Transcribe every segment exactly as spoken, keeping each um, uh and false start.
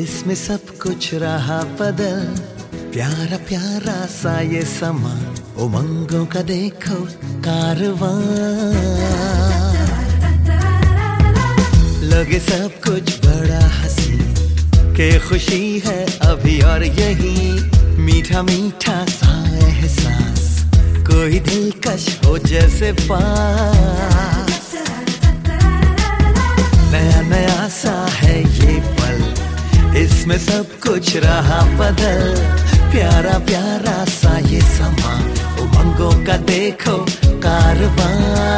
इसमें सब कुछ रहा बदल, प्यारा प्यारा सा ये समा, उमंगों का देखो कारवां। लगे सब कुछ बड़ा हंसी, के खुशी है अभी और यही, मीठा मीठा सा एहसास, कोई दिलकश हो जैसे पास। नया नया सा है ये पल, इसमें सब कुछ रहा बदल, प्यारा प्यारा सा ये समा, उमंगों का देखो कारवां।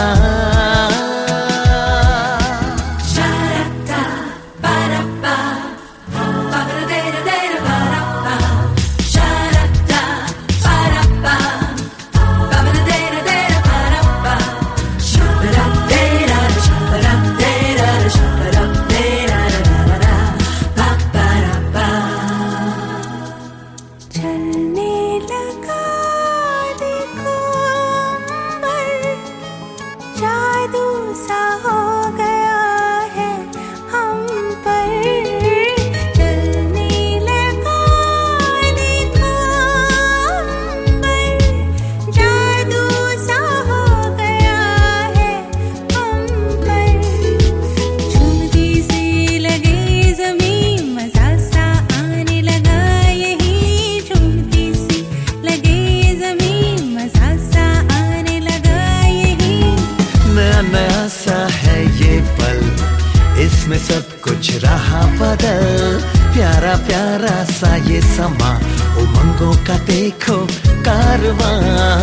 इसमें सब कुछ रहा बदल, प्यारा प्यारा सा ये समा, उमंगों का देखो कारवां।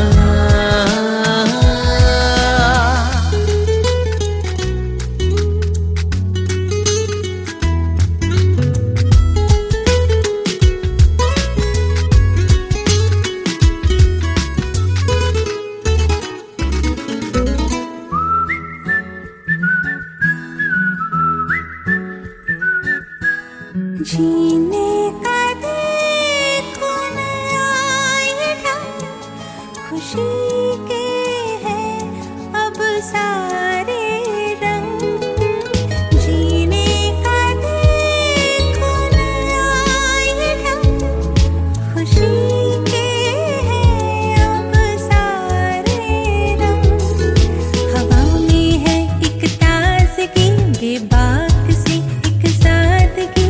जीने का देखो नया ये ढंग, खुशी के हैं अब सारे रंग। जीने का देखो नया ये ढंग, खुशी के हैं अब सारे रंग। हवा में है एक ताज़गी बेबाक सी एक सादगी,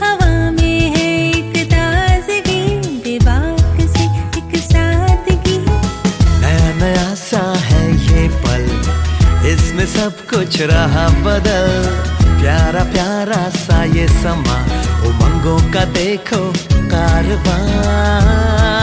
इसमें सब कुछ रहा बदल, प्यारा प्यारा सा ये समा, उमंगों का देखो कारवां।